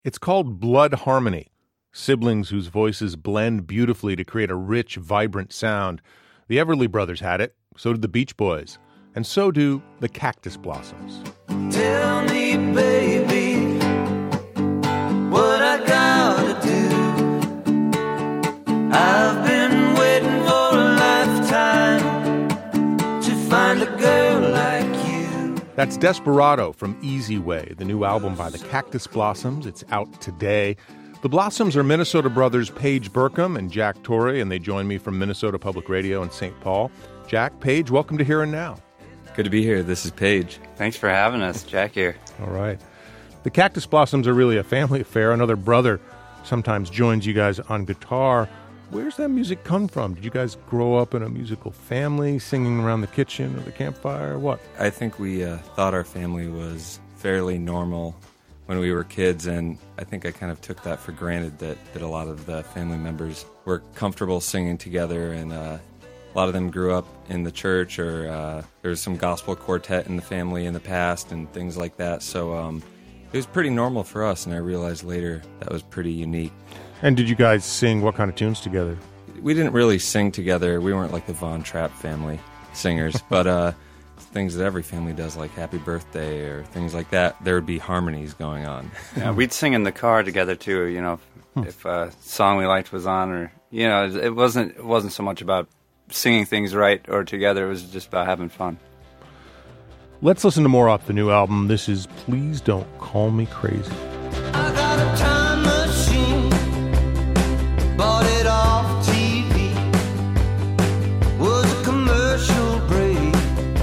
It's called Blood Harmony, siblings whose voices blend beautifully to create a rich, vibrant sound. The Everly Brothers had it, so did the Beach Boys, and so do the Cactus Blossoms. Tell me, baby, what I gotta do. I've been waiting for a lifetime to find a girl like you. That's Desperado from Easy Way, the new album by the Cactus Blossoms. It's out today. The Blossoms are Minnesota brothers Paige Burkham and Jack Torrey, and they join me from Minnesota Public Radio in St. Paul. Jack, Paige, welcome to Here and Now. Good to be here. This is Paige. Thanks for having us. Jack here. All right. The Cactus Blossoms are really a family affair. Another brother sometimes joins you guys on guitar. Where's that music come from? Did you guys grow up in a musical family, singing around the kitchen or the campfire, or what? I think we thought our family was fairly normal when we were kids, and I think I kind of took that for granted that a lot of the family members were comfortable singing together, and a lot of them grew up in the church, or there was some gospel quartet in the family in the past and things like that. So it was pretty normal for us, and I realized later that was pretty unique. And did you guys sing what kind of tunes together? We didn't really sing together. We weren't like the Von Trapp family singers, but things that every family does, like Happy Birthday or things like that, there would be harmonies going on. Yeah, we'd sing in the car together too. You know, if a song we liked was on, or it wasn't so much about singing things right or together. It was just about having fun. Let's listen to more off the new album. This is Please Don't Call Me Crazy. I got a time machine, bought it off TV, was a commercial break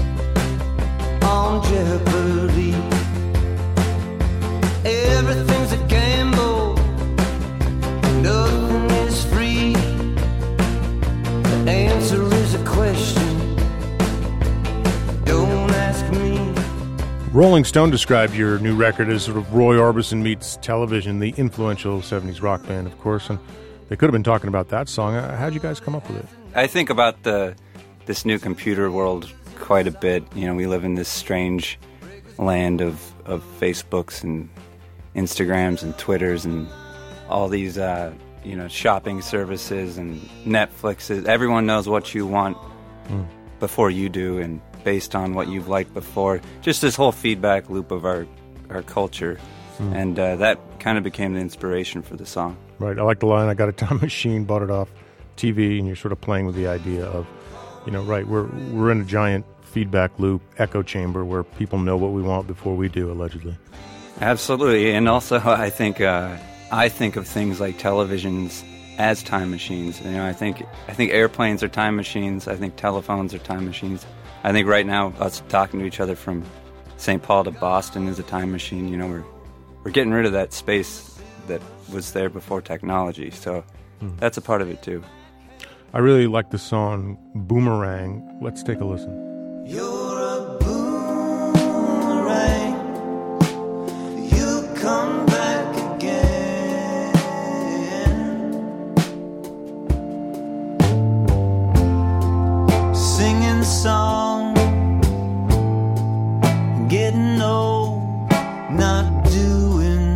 on Jeopardy. Everything's a gamble, nothing is free. The answer is a question, don't ask me. Rolling Stone described your new record as sort of Roy Orbison meets television, the influential 70s rock band, of course, and they could have been talking about that song. How'd you guys come up with it? I think about this new computer world quite a bit. You know, we live in this strange land of Facebooks and Instagrams and Twitters and all these shopping services and Netflixes. Everyone knows what you want before you do, and based on what you've liked before. Just this whole feedback loop of our culture. And that kind of became the inspiration for the song. Right. I like the line, I got a time machine, bought it off TV, and you're sort of playing with the idea of, right, we're in a giant feedback loop, echo chamber, where people know what we want before we do, allegedly. Absolutely. And also, I think of things like televisions as time machines. I think airplanes are time machines. I think telephones are time machines. I think right now, us talking to each other from St. Paul to Boston is a time machine. We're getting rid of that space that was there before technology. So that's a part of it, too. I really like the song Boomerang. Let's take a listen. You're a boomerang, you come back again. Singing song, getting old, not doing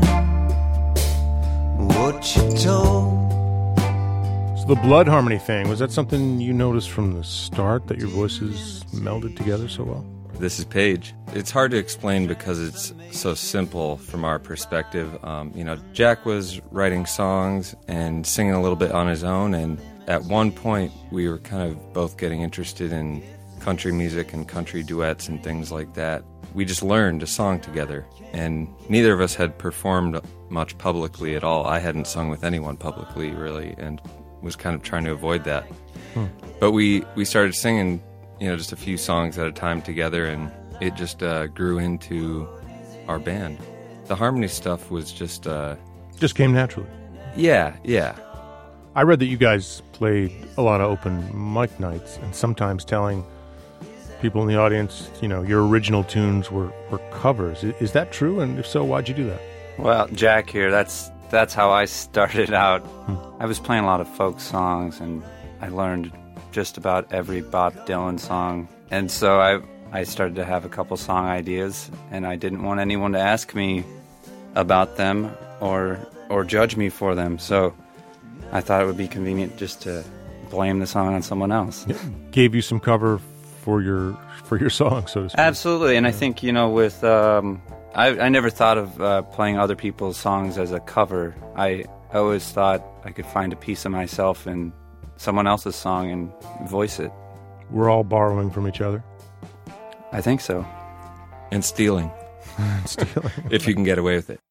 what you told. So the blood harmony thing, was that something you noticed from the start, that your voices melded together so well? This is Paige. It's hard to explain because it's so simple from our perspective. Jack was writing songs and singing a little bit on his own, and at one point we were kind of both getting interested in country music and country duets and things like that. We just learned a song together, and neither of us had performed much publicly at all. I hadn't sung with anyone publicly, really, and was kind of trying to avoid that. But we started singing, just a few songs at a time together, and it just grew into our band. The harmony stuff was just came naturally. Yeah. I read that you guys played a lot of open mic nights, and sometimes telling people in the audience, your original tunes were covers. Is that true? And if so, why'd you do that? Well, Jack here, that's how I started out. I was playing a lot of folk songs, and I learned just about every Bob Dylan song. And so I started to have a couple song ideas, and I didn't want anyone to ask me about them or judge me for them. So I thought it would be convenient just to blame the song on someone else. It gave you some cover for your song, so to speak. Absolutely, and I think, with I never thought of playing other people's songs as a cover. I always thought I could find a piece of myself in someone else's song and voice it. We're all borrowing from each other. I think so. And stealing. If you can get away with it.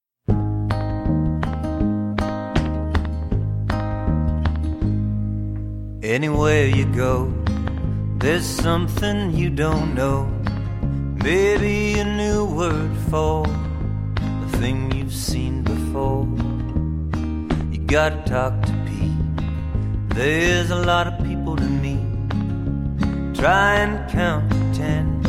Anywhere you go, there's something you don't know. Maybe a new word for a thing you've seen before. You gotta talk to Pete. There's a lot of people to meet. Try and count to 10,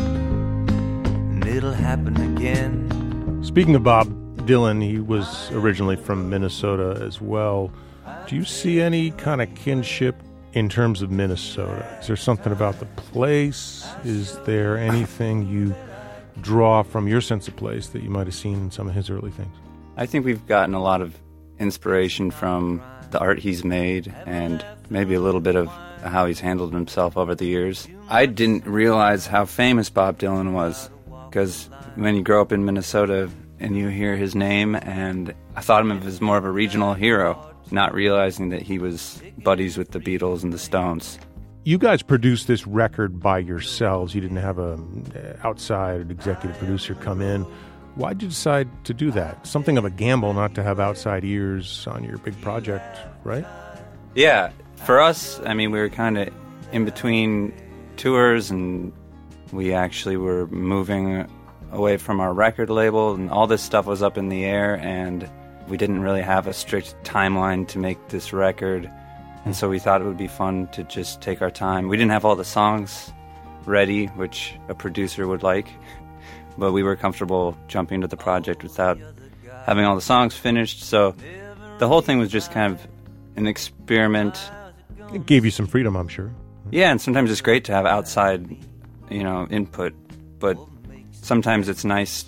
and it'll happen again. Speaking of Bob Dylan, he was originally from Minnesota as well. Do you see any kind of kinship in terms of Minnesota? Is there something about the place? Is there anything you draw from your sense of place that you might have seen in some of his early things? I think we've gotten a lot of inspiration from the art he's made and maybe a little bit of how he's handled himself over the years. I didn't realize how famous Bob Dylan was, because when you grow up in Minnesota and you hear his name, and I thought of him as more of a regional hero, not realizing that he was buddies with the Beatles and the Stones. You guys produced this record by yourselves. You didn't have an outside executive producer come in. Why'd you decide to do that? Something of a gamble not to have outside ears on your big project, right? Yeah, for us, we were kind of in between tours, and we actually were moving away from our record label, and all this stuff was up in the air, and we didn't really have a strict timeline to make this record, and so we thought it would be fun to just take our time. We didn't have all the songs ready, which a producer would like, but we were comfortable jumping into the project without having all the songs finished, so the whole thing was just kind of an experiment. It gave you some freedom, I'm sure. Yeah, and sometimes it's great to have outside, input, but sometimes it's nice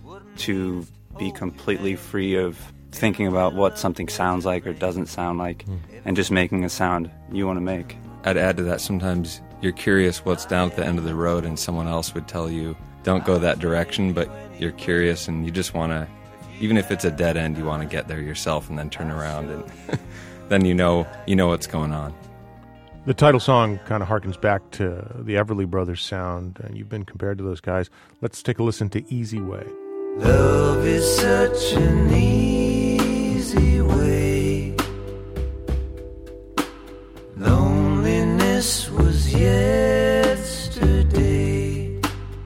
to be completely free of thinking about what something sounds like or doesn't sound like, and just making a sound you want to make. I'd add to that, sometimes you're curious what's down at the end of the road, and someone else would tell you, don't go that direction, but you're curious and you just want to, even if it's a dead end, you want to get there yourself and then turn around, and then you know what's going on. The title song kind of harkens back to the Everly Brothers sound, and you've been compared to those guys. Let's take a listen to Easy Way. Love is such an easy way. Loneliness was yesterday.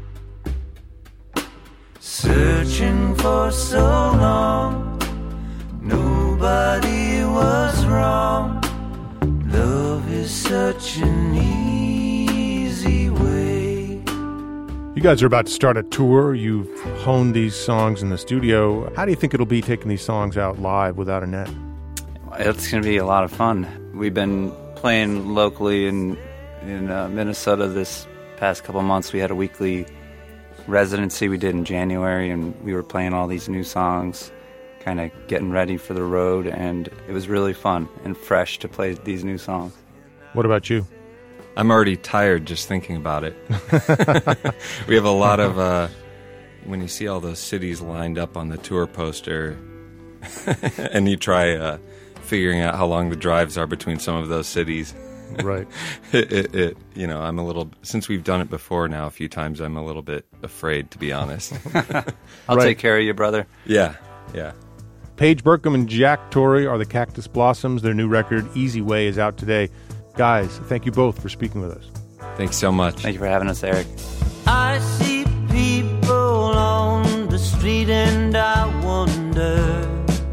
Searching for so long, nobody was wrong. Love is such an easy way. You guys are about to start a tour. You've honed these songs in the studio. How do you think it'll be taking these songs out live without a net? It's going to be a lot of fun. We've been playing locally in Minnesota this past couple months. We had a weekly residency we did in January, and we were playing all these new songs, kind of getting ready for the road, and it was really fun and fresh to play these new songs. What about you? I'm already tired just thinking about it. We have a lot of, when you see all those cities lined up on the tour poster, and you try figuring out how long the drives are between some of those cities. Right. I'm a little, since we've done it before now a few times, I'm a little bit afraid, to be honest. I'll take care of you, brother. Yeah. Paige Burkham and Jack Torrey are the Cactus Blossoms. Their new record, Easy Way, is out today. Guys, thank you both for speaking with us. Thanks so much. Thank you for having us, Eric. I see people on the street and I wonder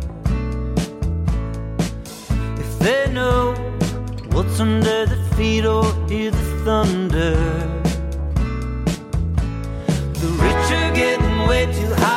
if they know what's under the feet or hear the thunder. The rich are getting way too high.